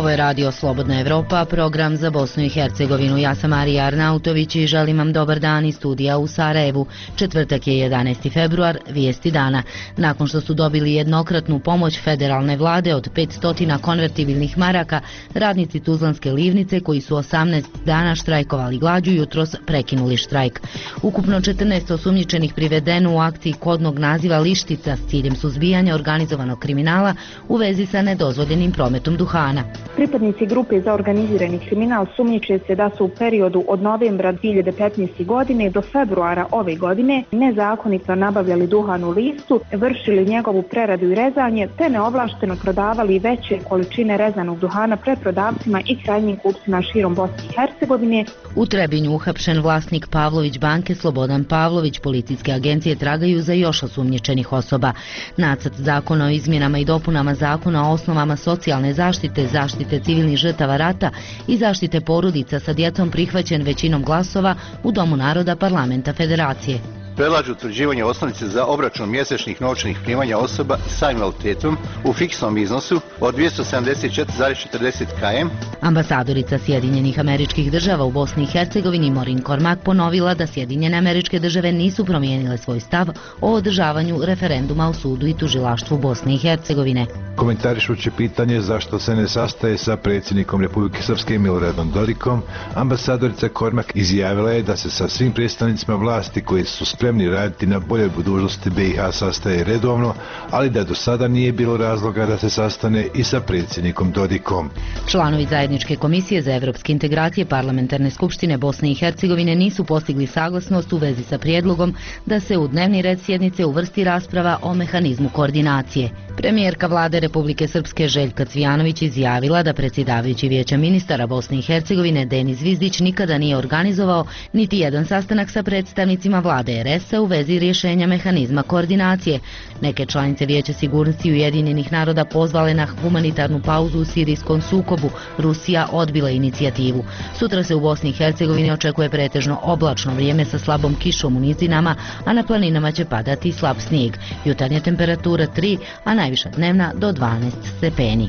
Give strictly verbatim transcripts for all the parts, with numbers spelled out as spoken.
Ovo je radio Slobodna Evropa, program za Bosnu i Hercegovinu. Ja sam Marija Arnautović i želim vam dobar dan iz studija u Sarajevu. Četvrtak je jedanaesti februar, vijesti dana. Nakon što su dobili jednokratnu pomoć federalne vlade od petsto konvertibilnih maraka, radnici Tuzlanske livnice koji su osamnaest dana štrajkovali glađu jutros prekinuli štrajk. Ukupno četrnaest osumnjičenih privedeno u akciji kodnog naziva Lištica s ciljem suzbijanja organizovanog kriminala u vezi sa nedozvoljenim prometom duhana. Pripadnici grupe za organizirani kriminal sumnjiče se da su u periodu od novembra dvije hiljade petnaeste. godine do februara ove godine nezakonito nabavljali duhan u listu, vršili njegovu preradu i rezanje, te neovlašteno prodavali veće količine rezanog duhana preprodavcima i krajnjim kupcima širom Bosne i Hercegovine. U Trebinju uhapšen vlasnik Pavlović banke Slobodan Pavlović. Policijske agencije tragaju za još osumnjičenih osoba. Nacrt zakona o izmjenama i dopunama zakona o osnovama socijalne zaštite, zaštite civilnih žrtava rata i zaštite porodica sa djecom prihvaćen većinom glasova u Domu naroda Parlamenta Federacije. Predlažu utvrđivanje osnovice za obračun mjesečnih novčanih primanja osoba sa invaliditetom u fiksnom iznosu od dvjesto sedamdeset četiri zarez četrdeset km. Ambasadorica Sjedinjenih Američkih Država u Bosni i Hercegovini Maureen Cormack ponovila da Sjedinjene Američke Države nisu promijenile svoj stav o održavanju referenduma u sudu i tužilaštvu Bosne i Hercegovine. Komentarišući pitanje zašto se ne sastaje sa predsjednikom Republike Srpske Miloradom Dodikom, ambasadorica Cormack izjavila je da se sa svim predstavnicima vlasti koji su spremni raditi na boljoj budućnosti B i H sastaje redovno, ali da do sada nije bilo razloga da se sastane i sa predsjednikom Dodikom. Članovi Zajedničke komisije za evropske integracije Parlamentarne skupštine Bosne i Hercegovine nisu postigli saglasnost u vezi sa prijedlogom da se u dnevni red sjednice uvrsti rasprava o mehanizmu koordinacije. Premijerka vlade Republike Srpske Željka Cvijanović izjavila da predsjedavajući Vijeća ministara Bosne i Hercegovine Denis Zvizdić nikada nije organizovao niti jedan sastanak sa predstavnicima vlade R S-a u vezi rješenja mehanizma koordinacije. Neke članice Vijeća sigurnosti Ujedinjenih naroda pozvale na humanitarnu pauzu u sirijskom sukobu. Rusija odbila inicijativu. Sutra se u Bosni i Hercegovini očekuje pretežno oblačno vrijeme sa slabom kišom u nizinama, a na planinama će padati slab snijeg. Jutarnja temperatura tri, a najviša dnevna do dvanaest stepeni.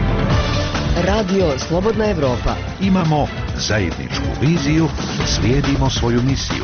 Radio Slobodna Evropa. Imamo zajedničku viziju, slijedimo svoju misiju.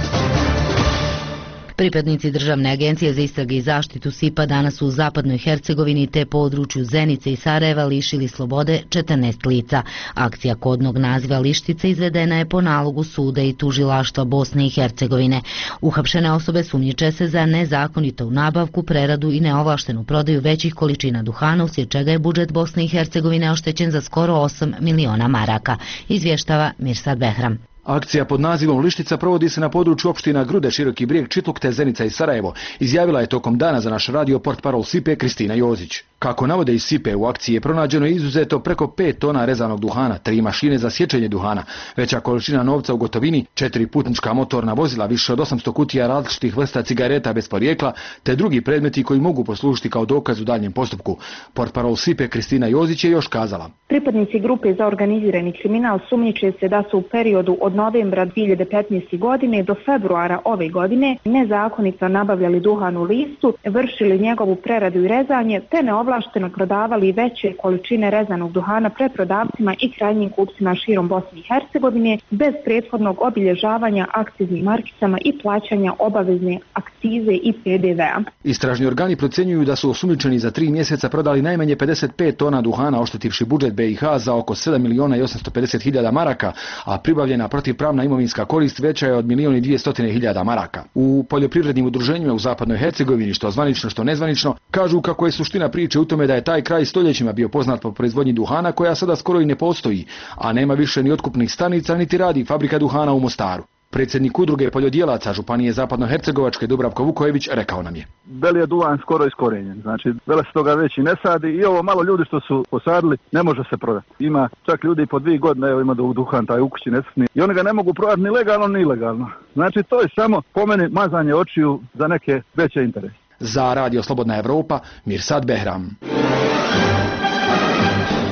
Pripadnici Državne agencije za istrage i zaštitu S I P-a danas su u zapadnoj Hercegovini te području Zenice i Sarajeva lišili slobode četrnaest lica. Akcija kodnog naziva Lištica izvedena je po nalogu suda i tužilaštva Bosne i Hercegovine. Uhapšene osobe sumnjiče se za nezakonitu nabavku, preradu i neovlaštenu prodaju većih količina duhana, uslijed čega je budžet Bosne i Hercegovine oštećen za skoro osam miliona maraka, izvještava Mirsad Behram. Akcija pod nazivom Lištica provodi se na području opština Grude, Široki Brijeg, Čitluk te Zenica i Sarajevo. Izjavila je tokom dana za naš radio portparol S I P-e Kristina Jozić. Kako navode iz S I P-e, u akciji je pronađeno izuzeto preko pet tona rezanog duhana, tri mašine za sječenje duhana, veća količina novca u gotovini, četiri putnička motorna vozila, više od osamsto kutija različitih vrsta cigareta bez porijekla, te drugi predmeti koji mogu poslužiti kao dokaz u daljem postupku. Portparol S I P-e Kristina Jozić je još kazala. Pripadnici grupe za organizirani kriminal sumnjiče se da su u periodu od novembra dvije hiljade petnaeste. godine do februara ove godine nezakonito nabavljali duhan u listu, vršili njegovu preradu i rezanje, te neovlašteno prodavali veće količine rezanog duhana preprodavcima i krajnjim kupcima širom Bosne i Hercegovine bez prethodnog obilježavanja akciznim markicama i plaćanja obavezne akcize i P D V-a. Istražni organi procjenjuju da su osumnjičeni za tri mjeseca prodali najmanje pedeset pet tona duhana, oštetivši budžet B i H za oko sedam miliona i osamsto pedeset hiljada maraka, a pribavljena protivpravna imovinska korist veća je od milion i dvjesto hiljada maraka. U poljoprivrednim udruženjima u zapadnoj Hercegovini, što zvanično što nezvanično, kažu kako je suština priče u tome da je taj kraj stoljećima bio poznat po proizvodnji duhana koja sada skoro i ne postoji, a nema više ni otkupnih stanica niti radi fabrika duhana u Mostaru. Predsjednik udruge poljodjelaca Županije Zapadno-Hercegovačke Dubravko Vukojević rekao nam je. Bel je duhan skoro iskorenjen, znači bele se toga već i ne sadi i ovo malo ljudi što su posadili ne može se prodati. Ima čak ljudi po dvije godine, evo ima duhan taj ukući nesretni i oni ga ne mogu prodati ni legalno ni ilegalno. Znači to je samo po meni mazanje očiju za neke veće interese. Za Radio Slobodna Evropa, Mirsad Behram.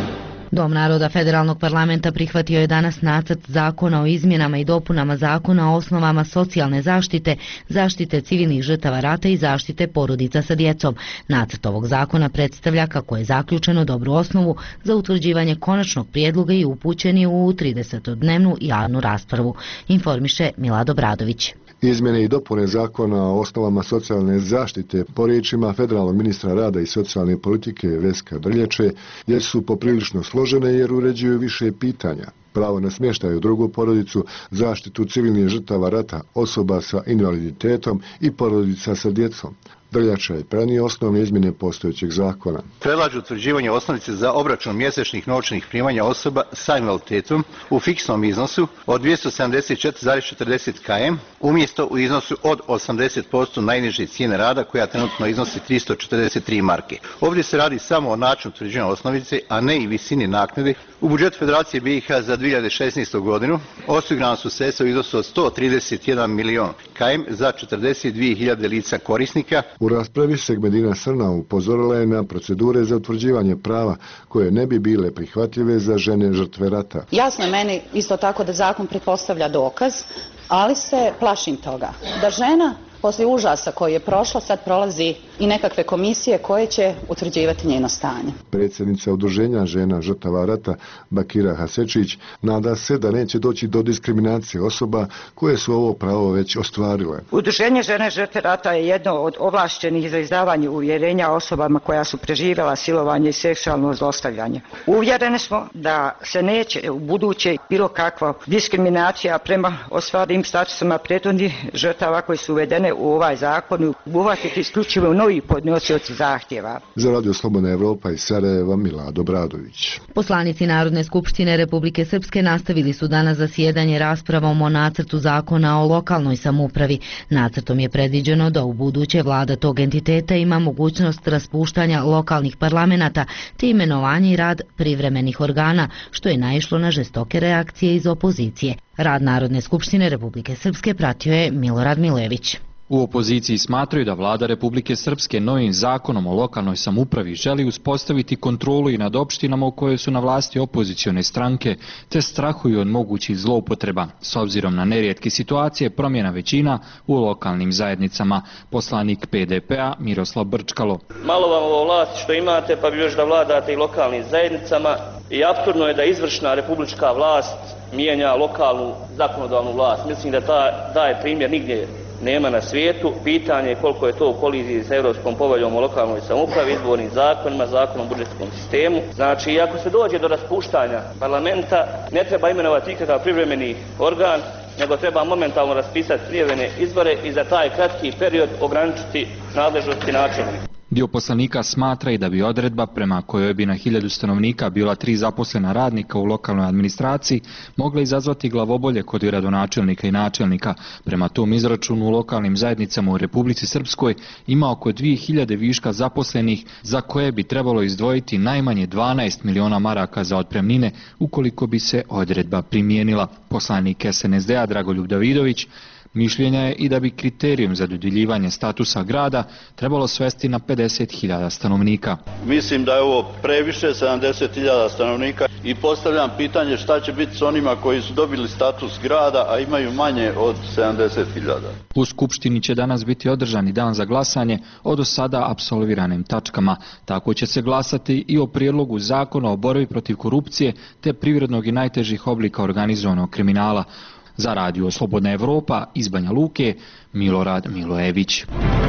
Dom naroda Federalnog parlamenta prihvatio je danas nacrt zakona o izmjenama i dopunama zakona o osnovama socijalne zaštite, zaštite civilnih žrtava rata i zaštite porodica sa djecom. Nacrt ovog zakona predstavlja, kako je zaključeno, dobru osnovu za utvrđivanje konačnog prijedloga i upućen je u tridesetodnevnu javnu raspravu, informiše Milado Bradović. Izmjene i dopune zakona o osnovama socijalne zaštite, po riječima federalnog ministra rada i socijalne politike Veska Drljače, jer su poprilično složene jer uređuju više pitanja. Pravo na smještaj u drugu porodicu, zaštitu civilnih žrtava rata, osoba sa invaliditetom i porodica sa djecom. Drljača je prenio osnovne izmjene postojećeg zakona. Predlažu utvrđivanje osnovice za obračun mjesečnih novčanih primanja osoba sa invaliditetom u fiksnom iznosu od dvjesto sedamdeset četiri zarez četrdeset km umjesto u iznosu od osamdeset posto najniže cijene rada koja trenutno iznosi tristo četrdeset tri marke. Ovdje se radi samo o načinu utvrđivanja osnovice, a ne i visini naknade. U budžetu Federacije B i H za dvije hiljade šesnaestu. godinu osigurana su sredstva u iznosu od sto trideset jedan milion km za četrdeset dvije hiljade lica korisnika. U raspravi Segmedina Srna upozorila je na procedure za utvrđivanje prava koje ne bi bile prihvatljive za žene žrtve rata. Jasno je meni isto tako da zakon pretpostavlja dokaz, ali se plašim toga da žena poslije užasa koji je prošla sad prolazi i nekakve komisije koje će utvrđivati njeno stanje. Predsjednica udruženja žena žrtava rata Bakira Hasečić nada se da neće doći do diskriminacije osoba koje su ovo pravo već ostvarile. Udruženje žene žrtve rata je jedno od ovlaštenih za izdavanje uvjerenja osobama koja su preživjela silovanje i seksualno zlostavljanje. Uvjereni smo da se neće u buduće bilo kakva diskriminacija prema ostvarenim statusima prethodnih žrtava koji su uvedene u ovaj zakon obuhvatiti isključivo novi podnosioci zahtjeva. Za Radio Slobodna Evropa iz Sarajeva, Milado Bradović. Poslanici Narodne skupštine Republike Srpske nastavili su danas zasjedanje raspravom o nacrtu zakona o lokalnoj samoupravi. Nacrtom je predviđeno da u buduće vlada tog entiteta ima mogućnost raspuštanja lokalnih parlamenata te imenovanje i rad privremenih organa, što je naišlo na žestoke reakcije iz opozicije. Rad Narodne skupštine Republike Srpske pratio je Milorad Milević. U opoziciji smatraju da vlada Republike Srpske novim zakonom o lokalnoj samoupravi želi uspostaviti kontrolu i nad opštinama u kojoj su na vlasti opozicione stranke, te strahuju od mogućih zloupotreba, s obzirom na nerijetke situacije promjena većina u lokalnim zajednicama. Poslanik P D P-a Miroslav Brčkalo. Malo vam ovo vlasti što imate, pa bi još da vladate i lokalnim zajednicama, i apsurdno je da izvršna republička vlast mijenja lokalnu zakonodavnu vlast. Mislim da ta, taj primjer nigdje nema na svijetu. Pitanje je koliko je to u koliziji sa Europskom poveljom o lokalnoj samoupravi, izbornim zakonima, zakonom o budžetskom sistemu. Znači, ako se dođe do raspuštanja parlamenta, ne treba imenovati ikakav privremeni organ, nego treba momentalno raspisati prijevremene izbore i za taj kratki period ograničiti nadležnosti načelnika. Dio poslanika smatra i da bi odredba prema kojoj bi na hiljadu stanovnika bila tri zaposlena radnika u lokalnoj administraciji mogla izazvati glavobolje kod gradonačelnika i načelnika. Prema tom izračunu u lokalnim zajednicama u Republici Srpskoj ima oko dvije hiljade viška zaposlenih za koje bi trebalo izdvojiti najmanje dvanaest miliona maraka za otpremnine ukoliko bi se odredba primijenila. Poslanik S N S D-a Dragoljub Davidović mišljenja je i da bi kriterijum za dodjeljivanje statusa grada trebalo svesti na pedeset hiljada stanovnika. Mislim da je ovo previše, sedamdeset hiljada stanovnika, i postavljam pitanje šta će biti s onima koji su dobili status grada, a imaju manje od sedamdeset hiljada. U Skupštini će danas biti održani dan za glasanje o do sada apsolviranim tačkama. Tako će se glasati i o prijedlogu zakona o borbi protiv korupcije te privrednog i najtežih oblika organizovanog kriminala. Za Radio Slobodna Evropa iz Banja Luke, Milorad Milojević.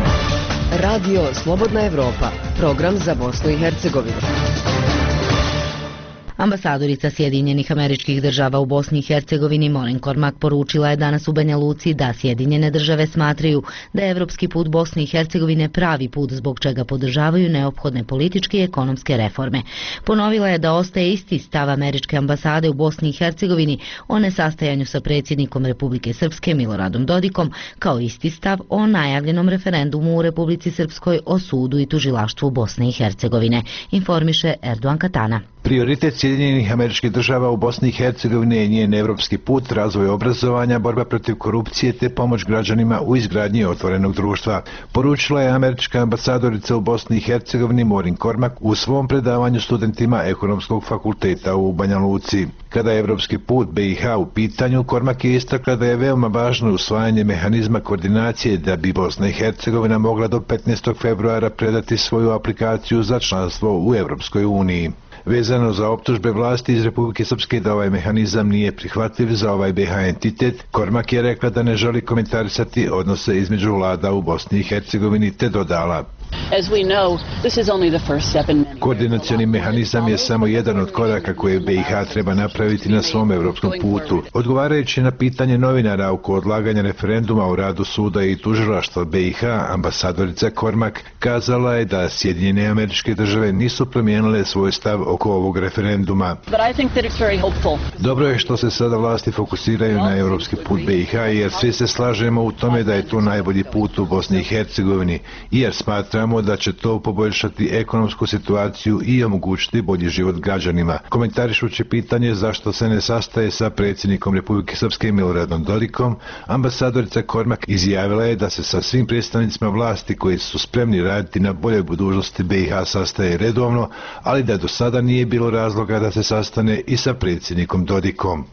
Radio Slobodna Evropa, program za Bosnu i Hercegovinu. Ambasadorica Sjedinjenih Američkih Država u Bosni i Hercegovini Moren Kormak poručila je danas u Banja Luci da Sjedinjene Države smatraju da je evropski put Bosne i Hercegovine pravi put zbog čega podržavaju neophodne političke i ekonomske reforme. Ponovila je da ostaje isti stav Američke ambasade u Bosni i Hercegovini o nesastajanju sa predsjednikom Republike Srpske Miloradom Dodikom, kao isti stav o najavljenom referendumu u Republici Srpskoj o sudu i tužilaštvu Bosne i Hercegovine, informiše Erdogan Katana. Prioritet Sjedinjenih Američkih Država u Bosni i Hercegovini je njen evropski put, razvoj obrazovanja, borba protiv korupcije te pomoć građanima u izgradnji otvorenog društva, poručila je američka ambasadorica u Bosni i Hercegovini Maureen Cormack u svom predavanju studentima Ekonomskog fakulteta u Banja Luci. Kada je evropski put B i H u pitanju, Cormack je istakla da je veoma važno usvajanje mehanizma koordinacije da bi Bosna i Hercegovina mogla do petnaestog februara predati svoju aplikaciju za članstvo u Evropskoj uniji. Vezano za optužbe vlasti iz Republike Srpske da ovaj mehanizam nije prihvatljiv za ovaj B H entitet, Cormack je rekla da ne želi komentarisati odnose između vlada u Bosni i Hercegovini te dodala: Koordinacioni mehanizam je samo jedan od koraka koje B i H treba napraviti na svom evropskom putu. Odgovarajući na pitanje novinara oko odlaganja referenduma u radu suda i tužilaštva B i H, ambasadorica Cormack kazala je da Sjedinjene Američke Države nisu promijenile svoj stav oko ovog referenduma. Dobro je što se sada vlasti fokusiraju na evropski put B i H, jer svi se slažemo u tome da je to najbolji put u Bosni i Hercegovini, jer smatra da će to poboljšati ekonomsku situaciju i omogućiti bolji život građanima. Komentarišući pitanje zašto se ne sastaje sa predsjednikom Republike Srpske Miloradom Dodikom, ambasadorica Cormack izjavila je da se sa svim predstavnicima vlasti koji su spremni raditi na boljoj budućnosti B i H sastaje redovno, ali da do sada nije bilo razloga da se sastane i sa predsjednikom Dodikom.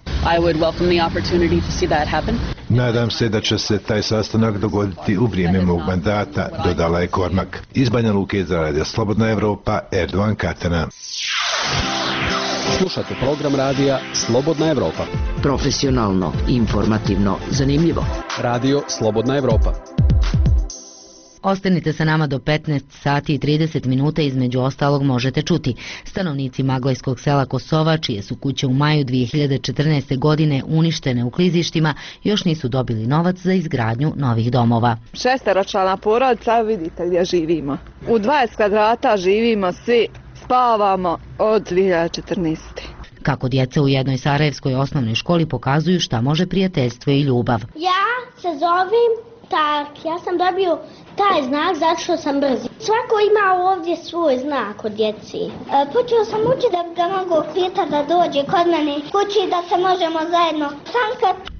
Nadam se da će se taj sastanak dogoditi u vrijeme mog mandata, dodala je Cormack. Iz Banja Luke za Radio Slobodna Evropa, Erdovan Katana. Slušate program radija Slobodna Evropa. Profesionalno, informativno, zanimljivo. Radio Slobodna Evropa. Ostanite sa nama do petnaest sati i trideset minuta, između ostalog možete čuti. Stanovnici maglajskog sela Kosova, čije su kuće u maju dvije hiljade četrnaeste. godine uništene u klizištima, još nisu dobili novac za izgradnju novih domova. Šesteročlana porodica, vidite gdje živimo. U dvadeset kvadrata živimo svi, spavamo od dvije hiljade četrnaeste. Kako djeca u jednoj sarajevskoj osnovnoj školi pokazuju šta može prijateljstvo i ljubav. Ja se zovem Tak, ja sam dobio taj znak zato što sam brzi. Svako ima ovdje svoj znak od djeci. E, počeo sam učiti da ga mogu pitati da dođe kod mene kući, da se možemo zajedno sankati.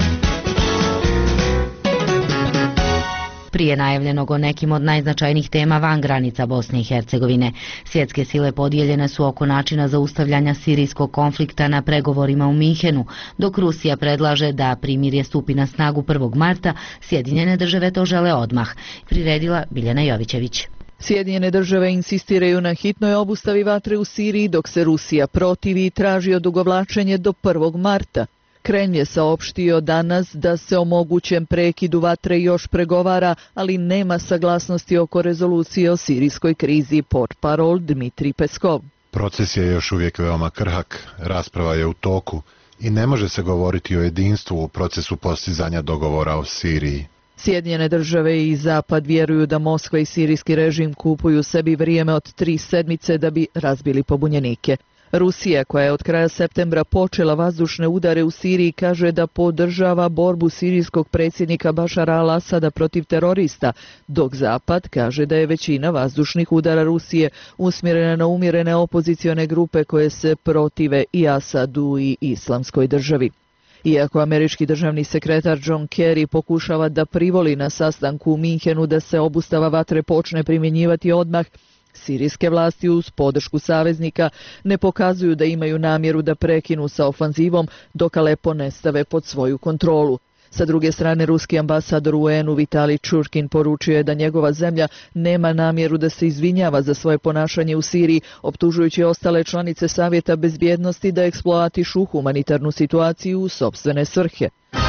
Prije najavljenog o nekim od najznačajnijih tema van granica Bosne i Hercegovine. Svjetske sile podijeljene su oko načina zaustavljanja sirijskog konflikta na pregovorima u Minhenu, dok Rusija predlaže da primirje stupi na snagu prvog marta, Sjedinjene države to žele odmah. Priredila Biljana Jovićević. Sjedinjene države insistiraju na hitnoj obustavi vatre u Siriji, dok se Rusija protivi i traži odugovlačenje do prvog marta. Kremlj je saopštio danas da se o mogućem prekidu vatre još pregovara, ali nema saglasnosti oko rezolucije o sirijskoj krizi, portparol Dmitrij Peskov. Proces je još uvijek veoma krhak, rasprava je u toku i ne može se govoriti o jedinstvu u procesu postizanja dogovora o Siriji. Sjedinjene države i Zapad vjeruju da Moskva i sirijski režim kupuju sebi vrijeme od tri sedmice da bi razbili pobunjenike. Rusija, koja je od kraja septembra počela vazdušne udare u Siriji, kaže da podržava borbu sirijskog predsjednika Bašara al-Asada protiv terorista, dok Zapad kaže da je većina vazdušnih udara Rusije usmjerena na umjerene opozicione grupe koje se protive i Asadu i Islamskoj državi. Iako američki državni sekretar John Kerry pokušava da privoli na sastanku u Minhenu da se obustava vatre počne primjenjivati odmah, sirijske vlasti uz podršku saveznika ne pokazuju da imaju namjeru da prekinu sa ofanzivom dok Alepo ne stave pod svoju kontrolu. Sa druge strane, ruski ambasador u U N-u Vitalij Čurkin poručio je da njegova zemlja nema namjeru da se izvinjava za svoje ponašanje u Siriji, optužujući ostale članice Savjeta bezbjednosti da eksploatišu humanitarnu situaciju u sopstvene svrhe.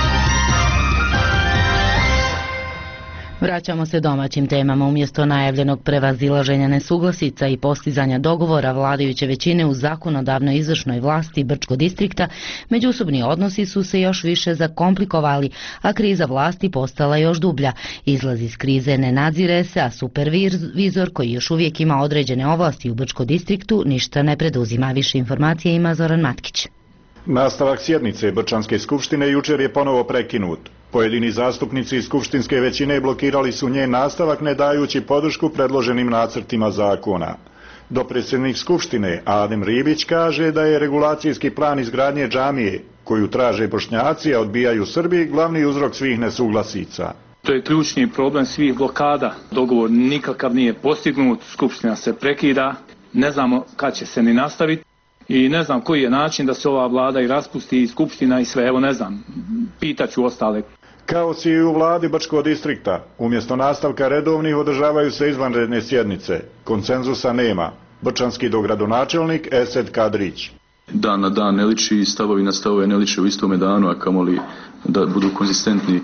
Vraćamo se domaćim temama. Umjesto najavljenog prevazilaženja nesuglasica i postizanja dogovora vladajuće većine u zakonodavnoj izvršnoj vlasti Brčko distrikta, međusobni odnosi su se još više zakomplikovali, a kriza vlasti postala još dublja. Izlaz iz krize ne nadzire se, a supervizor koji još uvijek ima određene ovlasti u Brčko distriktu ništa ne preduzima. Više informacije ima Zoran Matkić. Nastavak sjednice Brčanske skupštine jučer je ponovo prekinut. Pojedini zastupnici iz skupštinske većine blokirali su njen nastavak ne dajući podršku predloženim nacrtima zakona. Dopredsjednik Skupštine Adem Ribić kaže da je regulacijski plan izgradnje džamije, koju traže Bošnjaci, a odbijaju Srbi, glavni uzrok svih nesuglasica. To je ključni problem svih blokada. Dogovor nikakav nije postignut, Skupština se prekida, ne znamo kad će se ni nastaviti i ne znam koji je način da se ova vlada i raspusti i Skupština i sve, evo ne znam, pitaću ostale. Kaos je i u vladi Brčkog distrikta. Umjesto nastavka redovnih održavaju se izvanredne sjednice. Konsenzusa nema. Brčanski dogradonačelnik Esed Kadrić. Dan na dan ne liči i stavovi na stavove ne liče u istome danu, a kamoli da budu konzistentni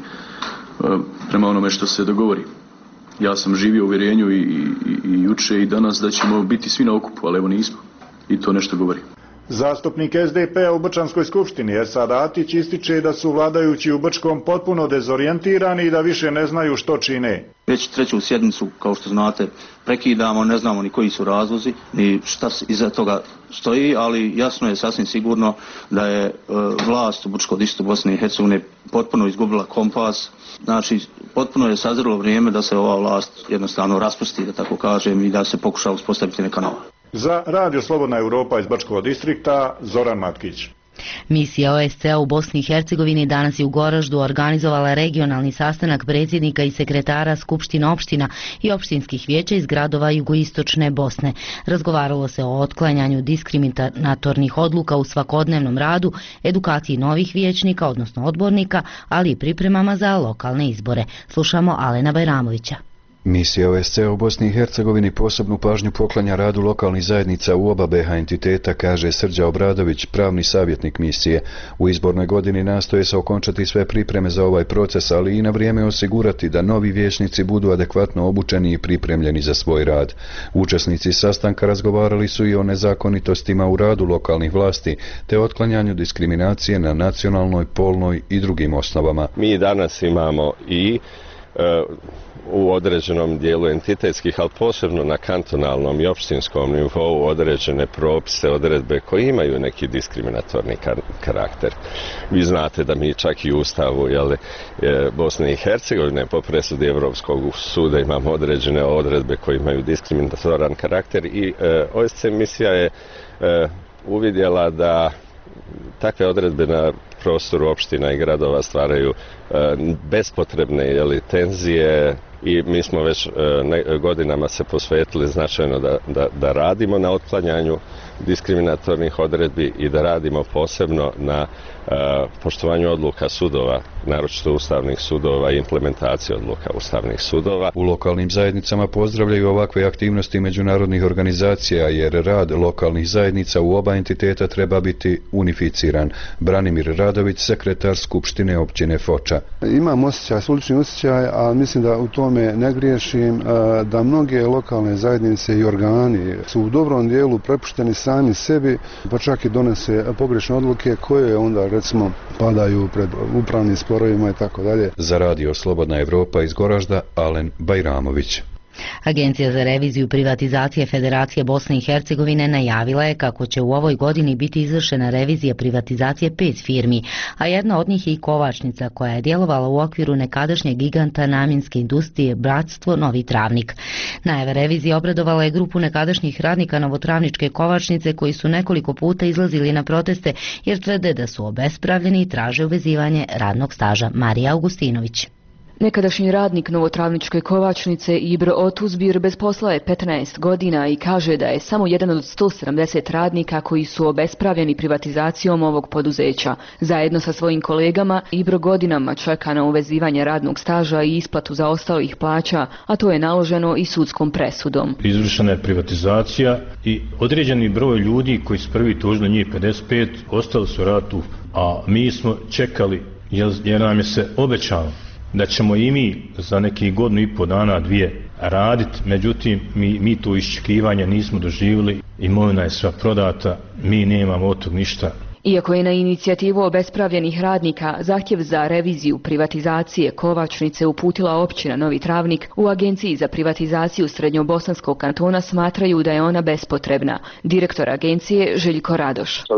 prema onome što se dogovori. Ja sam živio u uvjerenju i, i, i juče i danas da ćemo biti svi na okupu, ali evo nismo. I to nešto govori. Zastupnik S D P-a u Brčanskoj skupštini Ersad Atić ističe da su vladajući u Brčkom potpuno dezorijentirani i da više ne znaju što čine. Već treću sjednicu, kao što znate, prekidamo, ne znamo ni koji su razlozi, ni šta iza toga stoji, ali jasno je sasvim sigurno da je e, vlast u Brčkom distriktu Bosne i Hercegovine potpuno izgubila kompas. Znači, potpuno je sazrelo vrijeme da se ova vlast jednostavno raspusti, da tako kažem, i da se pokuša uspostaviti neka nova. Za Radio Slobodna Europa iz Brčkog distrikta, Zoran Matkić. Misija O S C-a u Bosni i Hercegovini danas je u Goraždu organizovala regionalni sastanak predsjednika i sekretara Skupština opština i opštinskih vijeća iz gradova jugoistočne Bosne. Razgovaralo se o otklanjanju diskriminatornih odluka u svakodnevnom radu, edukaciji novih vijećnika, odnosno odbornika, ali i pripremama za lokalne izbore. Slušamo Alena Bajramovića. Misija O S C u Bosni i Hercegovini posebnu pažnju poklanja radu lokalnih zajednica u oba B H entiteta, kaže Srđa Obradović, pravni savjetnik misije. U izbornoj godini nastoje se okončati sve pripreme za ovaj proces, ali i na vrijeme osigurati da novi vijećnici budu adekvatno obučeni i pripremljeni za svoj rad. Učesnici sastanka razgovarali su i o nezakonitostima u radu lokalnih vlasti, te otklanjanju diskriminacije na nacionalnoj, polnoj i drugim osnovama. Mi danas imamo i uh, u određenom dijelu entitetskih, ali posebno na kantonalnom i opštinskom nivou određene propise, odredbe koje imaju neki diskriminatorni karakter. Vi znate da mi čak i u Ustavu jeli, Bosne i Hercegovine po presudi Evropskog suda imamo određene odredbe koje imaju diskriminatoran karakter i e, O S C misija je e, uvidjela da takve odredbe na prostoru opština i gradova stvaraju e, bespotrebne jeli, tenzije i mi smo već e, ne, godinama se posvetili značajno da, da, da radimo na otklanjanju diskriminatornih odredbi i da radimo posebno na e, poštovanju odluka sudova, naročito ustavnih sudova i implementaciji odluka ustavnih sudova. U lokalnim zajednicama pozdravljaju ovakve aktivnosti međunarodnih organizacija jer rad lokalnih zajednica u oba entiteta treba biti unificiran. Branimir Radović, sekretar Skupštine općine Foča. Imam osjećaj, slični osjećaj, a mislim da u tome ne griješim, da mnoge lokalne zajednice i organi su u dobrom dijelu prepušteni sami sebi, pa čak i donese pogrešne odluke koje onda recimo padaju pred upravnim sporovima i tako dalje. Za Radio Slobodna Evropa iz Goražda, Alen Bajramović. Agencija za reviziju privatizacije Federacije Bosne i Hercegovine najavila je kako će u ovoj godini biti izvršena revizija privatizacije pet firmi, a jedna od njih je i Kovačnica koja je djelovala u okviru nekadašnjeg giganta namjenske industrije Bratstvo Novi Travnik. Najava revizije obradovala je grupu nekadašnjih radnika Novotravničke Kovačnice koji su nekoliko puta izlazili na proteste jer tvrde da su obespravljeni i traže uvezivanje radnog staža. Marija Augustinović. Nekadašnji radnik Novotravničke Kovačnice Ibro Otuzbir bez posla je petnaest godina i kaže da je samo jedan od sto sedamdeset radnika koji su obespravljeni privatizacijom ovog poduzeća. Zajedno sa svojim kolegama Ibro godinama čeka na uvezivanje radnog staža i isplatu zaostalih plaća, a to je naloženo i sudskom presudom. Izvršena je privatizacija i određeni broj ljudi koji su prvi tužili, njih pedeset pet, ostali su ratu, a mi smo čekali jer nam je se obećalo da ćemo i mi za nekih godinu i po dana, dvije raditi, međutim mi, mi to iščekivanje nismo doživjeli, imovina je sva prodata, mi nemamo od tog ništa. Iako je na inicijativu obespravljenih radnika zahtjev za reviziju privatizacije Kovačnice uputila općina Novi Travnik, u Agenciji za privatizaciju Srednjobosanskog kantona smatraju da je ona bespotrebna. Direktor agencije Željko Radoš. To je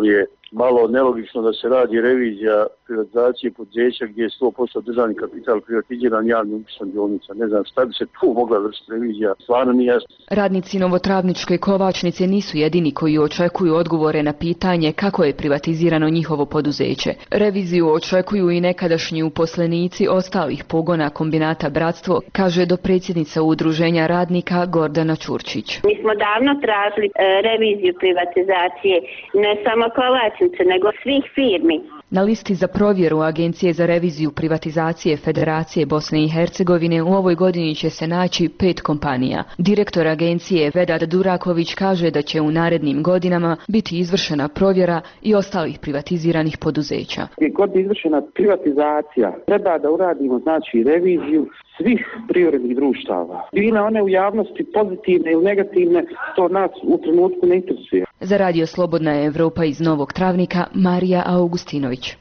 malo nelogično da se radi revizija privatizacije poduzeća gdje je sto posto državni kapital privatiziran javnim upisom dionica. Ne znam šta bi se tu mogla vršiti revizija, stvarno nije jasno. Radnici Novotravničke kovačnice nisu jedini koji očekuju odgovore na pitanje kako je privatizirano njihovo poduzeće. Reviziju očekuju i nekadašnji uposlenici ostalih pogona kombinata Bratstvo, kaže dopredsjednica Udruženja radnika Gordana Ćurčić. Mi smo davno tražili e, reviziju privatizacije ne samo kovačnice nego svih firmi. Na listi za provjeru Agencije za reviziju privatizacije Federacije Bosne i Hercegovine u ovoj godini će se naći pet kompanija. Direktor agencije Vedad Duraković kaže da će u narednim godinama biti izvršena provjera i ostalih privatiziranih poduzeća. Gdje god je izvršena privatizacija, treba da uradimo znači reviziju svih privrednih društava. Bile one u javnosti pozitivne ili negativne, to nas u trenutku ne interesuje. Za Radio Slobodna Evropa iz Novog Travnika, Marija Augustinović.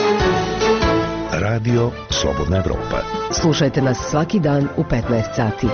Radio Slobodna Evropa. Slušajte nas svaki dan u petnaest sati.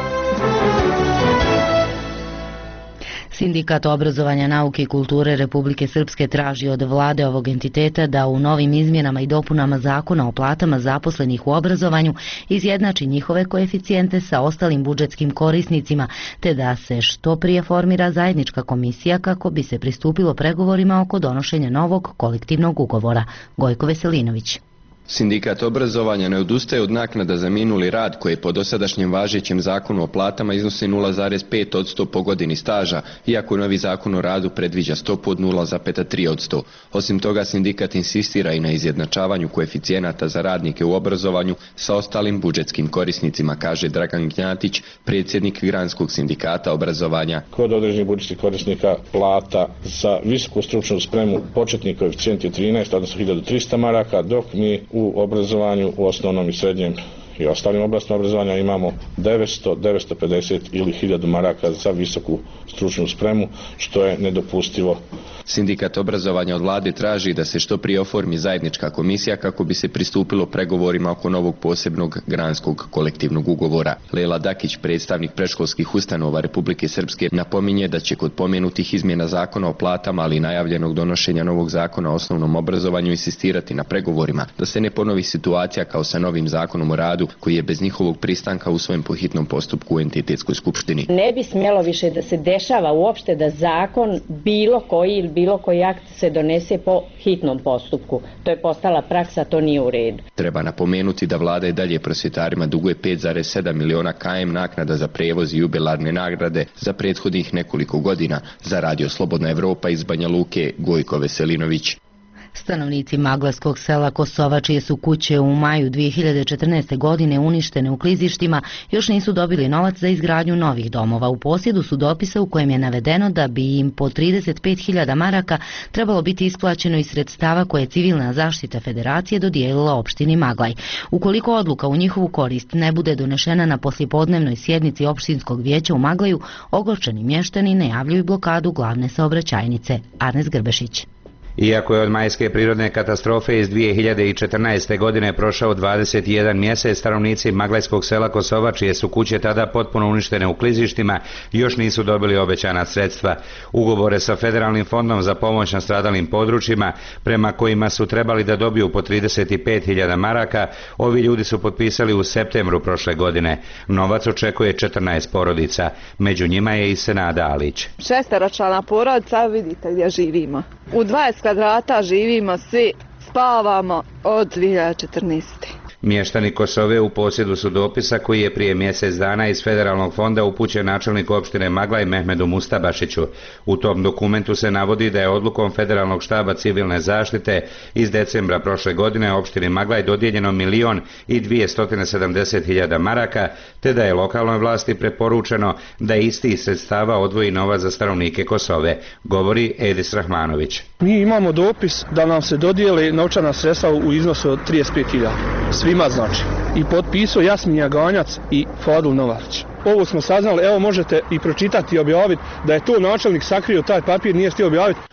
Sindikat obrazovanja, nauke i kulture Republike Srpske traži od vlade ovog entiteta da u novim izmjenama i dopunama zakona o platama zaposlenih u obrazovanju izjednači njihove koeficijente sa ostalim budžetskim korisnicima, te da se što prije formira zajednička komisija kako bi se pristupilo pregovorima oko donošenja novog kolektivnog ugovora. Gojko Veselinović. Sindikat obrazovanja ne odustaje od naknada za minuli rad koji po dosadašnjem važećem zakonu o platama iznosi nula zarez pet posto po godini staža, iako novi zakon o radu predviđa stopu od nula zarez tri posto. Osim toga, sindikat insistira i na izjednačavanju koeficijenata za radnike u obrazovanju sa ostalim budžetskim korisnicima, kaže Dragan Gnjatić, predsjednik Granskog sindikata obrazovanja. Kod određenih budžetskih korisnika plata za visoku stručnu spremu početni koeficijent je trinaest, odnosno hiljadu trista maraka, dok mi u obrazovanju, u osnovnom i srednjem i ostalim oblastima obrazovanja imamo devetsto, devetsto pedeset ili hiljadu maraka za visoku stručnu spremu, što je nedopustivo. Sindikat obrazovanja od vlade traži da se što prije oformi zajednička komisija kako bi se pristupilo pregovorima oko novog posebnog granskog kolektivnog ugovora. Lela Dakić, predstavnik predškolskih ustanova Republike Srpske, napominje da će kod pomenutih izmjena zakona o platama, ali i najavljenog donošenja novog zakona o osnovnom obrazovanju insistirati na pregovorima, da se ne ponovi situacija kao sa novim zakonom o radu koji je bez njihovog pristanka usvojen po hitnom postupku u entitetskoj skupštini. Ne bi smjelo više da se dešava uopšte da zakon bilo koji ili bilo koji akt se donese po hitnom postupku. To je postala praksa, to nije u redu. Treba napomenuti da vlada i dalje prosvjetarima duguje pet zarez sedam miliona km naknada za prevoz i jubilarne nagrade za prethodnih nekoliko godina. Za Radio Slobodna Evropa iz Banja Luke, Gojko Veselinović. Stanovnici maglarskog sela Kosova, čije su kuće u maju dvije hiljade četrnaeste. godine uništene u klizištima, još nisu dobili novac za izgradnju novih domova. U posjedu su dopisa u kojem je navedeno da bi im po trideset pet hiljada maraka trebalo biti isplaćeno iz sredstava koje je civilna zaštita federacije dodijelila opštini Maglaj. Ukoliko odluka u njihovu korist ne bude donešena na poslijepodnevnoj sjednici opštinskog vijeća u Maglaju, ogorčeni mještani najavljuju blokadu glavne saobraćajnice. Arnes Grbešić. Iako je od majske prirodne katastrofe iz dvije hiljade četrnaeste. godine prošao dvadeset jedan mjesec, stanovnici maglajskog sela Kosova, čije su kuće tada potpuno uništene u klizištima, još nisu dobili obećana sredstva. Ugovore sa Federalnim fondom za pomoć na stradalim područjima, prema kojima su trebali da dobiju po trideset pet hiljada maraka, ovi ljudi su potpisali u septembru prošle godine. Novac očekuje četrnaest porodica. Među njima je i Senada Alić. Šesteročlana porodica, vidite gdje živimo. U dvadeset kvadrata živimo svi, spavamo od dvije hiljade četrnaeste. Mještani Kosove u posjedu su dopisa koji je prije mjesec dana iz Federalnog fonda upućen načelniku opštine Maglaj Mehmedu Mustabašiću. U tom dokumentu se navodi da je odlukom Federalnog štaba civilne zaštite iz decembra prošle godine opštini Maglaj dodijeljeno milion i dvjesto sedamdeset hiljada maraka, te da je lokalnoj vlasti preporučeno da isti iz sredstava odvoji novac za stanovnike Kosove, govori Edis Rahmanović. Mi imamo dopis da nam se dodijeli novčana sredstva u iznosu od trideset pet hiljada. Svima znači. I potpisao Jasmin Ganjac i Fadil Novarić. Ovo smo saznali, evo možete i pročitati i objaviti da je to načelnik sakrio taj papir, nije htio objaviti.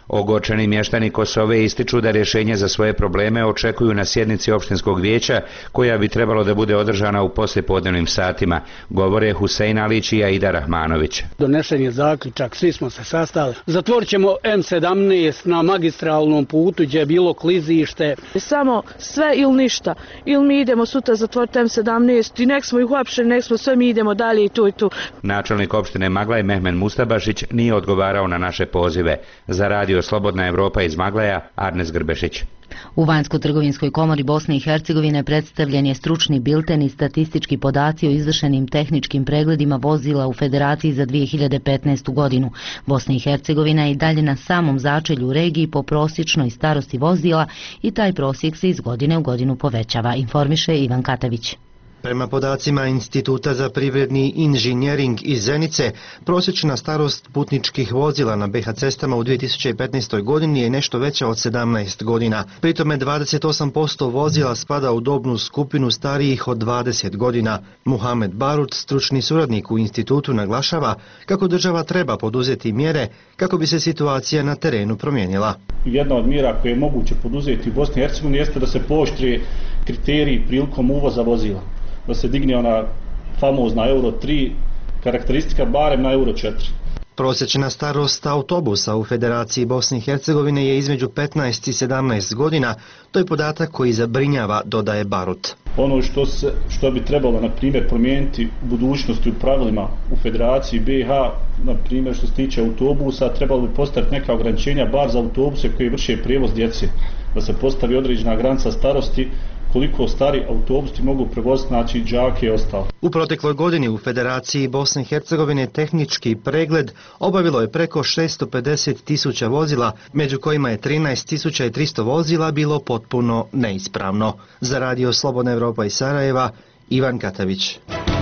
Ogorčeni mještani Kosove ističu da rješenje za svoje probleme očekuju na sjednici opštinskog vijeća koja bi trebalo da bude održana u poslijepodnevnim satima, govore Husein Alić i Aida Rahmanović. Donešen je zaključak, svi smo se sastali. Zatvorit ćemo em sedamnaest na magistralnom putu gdje je bilo klizište. Samo sve ili ništa. Ili mi idemo sutra zatvoriti em sedamnaest i nek smo ih uapšeni, nek smo sve, mi idemo dalje i tu i tu. Načelnik opštine Maglaj Mehmen Mustabašić nije odgovarao na naše pozive. Za radio Slobodna Evropa iz Maglaja, Arnes Grbešić. U Vanjsko-trgovinskoj komori Bosne i Hercegovine predstavljen je stručni bilten i statistički podaci o izvršenim tehničkim pregledima vozila u Federaciji za dvije hiljade petnaestu godinu. Bosna i Hercegovina je i dalje na samom začelju u regiji po prosječnoj starosti vozila i taj prosjek se iz godine u godinu povećava, informiše Ivan Katavić. Prema podacima Instituta za privredni inženjering iz Zenice, prosječna starost putničkih vozila na be ha cestama u dvije tisuće petnaestoj godini je nešto veća od sedamnaest godina. Pritome dvadeset osam posto vozila spada u dobnu skupinu starijih od dvadeset godina. Muhamed Barut, stručni suradnik u institutu, naglašava kako država treba poduzeti mjere kako bi se situacija na terenu promijenila. Jedna od mjera koje je moguće poduzeti u Bosni i Hercegovini jeste da se pooštrije kriteriji prilikom uvoza vozila. Da se digne ona famozna euro tri karakteristika barem na euro četiri. Prosječna starost autobusa u Federaciji Bosne i Hercegovine je između petnaest i sedamnaest godina. To je podatak koji zabrinjava, dodaje Barut. Ono što, se, što bi trebalo, na primjer, promijeniti u budućnosti u pravilima u Federaciji be ha, na primjer što se tiče autobusa, trebalo bi postaviti neka ograničenja bar za autobuse koji vrše prijevoz djece. Da se postavi određena granica starosti koliko stari autobusi mogu prevoziti, znači đake i ostalo. U protekloj godini u Federaciji Bosne i Hercegovine tehnički pregled obavilo je preko šesto pedeset tisuća vozila, među kojima je trinaest tisuća tristo vozila bilo potpuno neispravno. Za radio Slobodna Evropa iz Sarajeva, Ivan Katavić.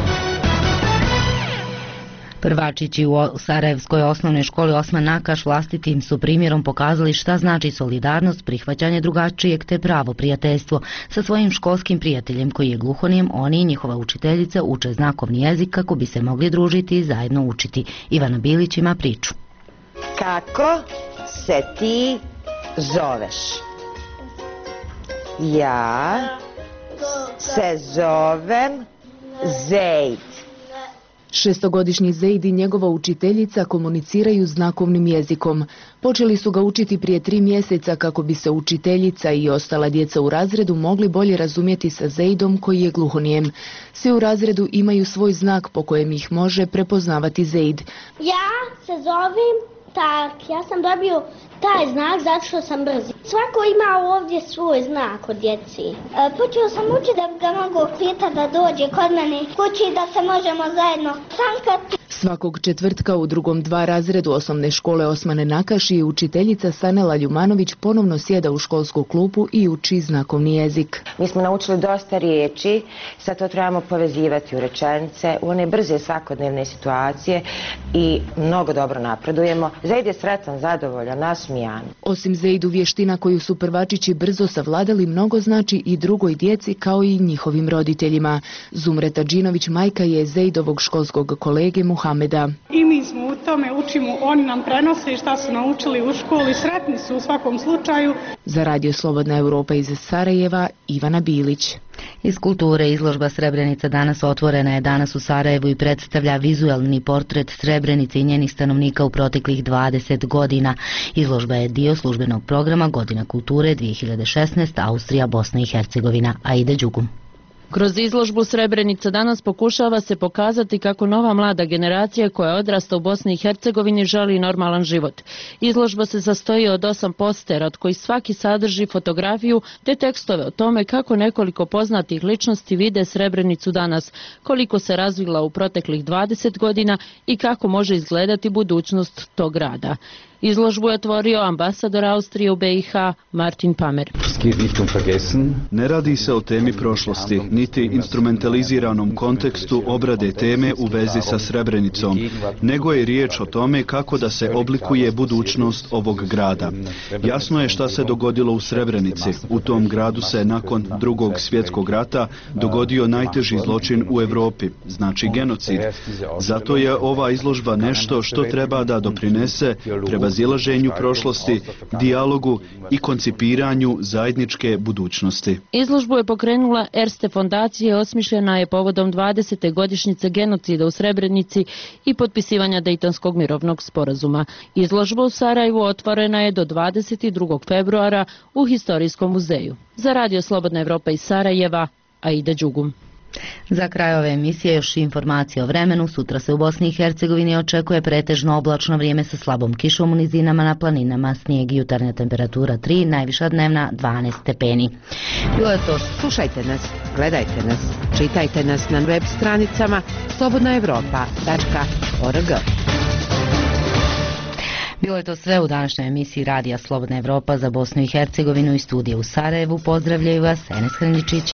Prvačići u Sarajevskoj osnovnoj školi Osman Nakaš vlastitim su primjerom pokazali šta znači solidarnost, prihvaćanje drugačijeg te pravo prijateljstvo. Sa svojim školskim prijateljem koji je gluhonijem, oni i njihova učiteljica uče znakovni jezik kako bi se mogli družiti i zajedno učiti. Ivana Bilić ima priču. Kako se ti zoveš? Ja se zovem Zejd. Šestogodišnji Zejd i njegova učiteljica komuniciraju znakovnim jezikom. Počeli su ga učiti prije tri mjeseca kako bi se učiteljica i ostala djeca u razredu mogli bolje razumjeti sa Zejdom koji je gluhonijem. Svi u razredu imaju svoj znak po kojem ih može prepoznavati Zejd. Ja se zovem tak, ja sam dobio taj znak zato što sam brzi. Svako ima ovdje svoj znak od djeci. E, počeo sam učiti da ga mogu pitati da dođe kod mene kući da se možemo zajedno sankati. Svakog četvrtka u drugom dva razredu osnovne škole Osmane Nakaš i učiteljica Sanela Ljumanović ponovno sjeda u školsku klupu i uči znakovni jezik. Mi smo naučili dosta riječi, sad to trebamo povezivati u rečenice, u one brze svakodnevne situacije i mnogo dobro napredujemo. Zejd je sretan, zadovoljan, nasmijan. Osim Zejdu vještina koju su prvačići brzo savladali mnogo znači i drugoj djeci kao i njihovim roditeljima. Zumreta Džinović majka je Zejdovog školskog kolege Muhameda. I mi smo u tome, učimo, oni nam prenose šta su naučili u školi, sretni su u svakom slučaju. Za radio Slobodna Evropa iz Sarajeva, Ivana Bilić. Iz kulture izložba Srebrenica danas otvorena je danas u Sarajevu i predstavlja vizualni portret Srebrenice i njenih stanovnika u proteklih dvadeset godina. Izložba je dio službenog programa Godina kulture dvije hiljade šesnaeste Austrija, Bosna i Hercegovina. Aida Đugum. Kroz izložbu Srebrenica danas pokušava se pokazati kako nova mlada generacija koja odrasta u Bosni i Hercegovini želi normalan život. Izložba se sastoji od osam postera, od kojih svaki sadrži fotografiju te tekstove o tome kako nekoliko poznatih ličnosti vide Srebrenicu danas, koliko se razvila u proteklih dvadeset godina i kako može izgledati budućnost tog grada. Izložbu je otvorio ambasador Austrije u be i ha Martin Pamer. Ne radi se o temi prošlosti, niti instrumentaliziranom kontekstu obrade teme u vezi sa Srebrenicom, nego je riječ o tome kako da se oblikuje budućnost ovog grada. Jasno je šta se dogodilo u Srebrenici. U tom gradu se nakon drugog svjetskog rata dogodio najteži zločin u Europi, znači genocid. Zato je ova izložba nešto što treba da doprinese, treba prevazilaženju prošlosti, dijalogu i koncipiranju zajedničke budućnosti. Izložbu je pokrenula Erste fondacije, osmišljena je povodom dvadesete godišnjice genocida u Srebrenici i potpisivanja Dejtonskog mirovnog sporazuma. Izložba u Sarajevu otvorena je do dvadeset drugog februara u Historijskom muzeju. Za Radio Slobodna Evropa iz Sarajeva, Aida Đugum. Za kraj ove emisije još informacije o vremenu. Sutra se u Bosni i Hercegovini očekuje pretežno oblačno vrijeme sa slabom kišom u nizinama, na planinama snijeg i jutarnja temperatura tri, najviša dnevna dvanaest stepeni. Bilo je to. Slušajte nas, gledajte nas, čitajte nas na web stranicama slobodna evropa tačka org. Bilo je to sve u današnjoj emisiji Radija Slobodna Evropa za Bosnu i Hercegovinu i studije u Sarajevu. Pozdravljaju vas Enes Hrnjičić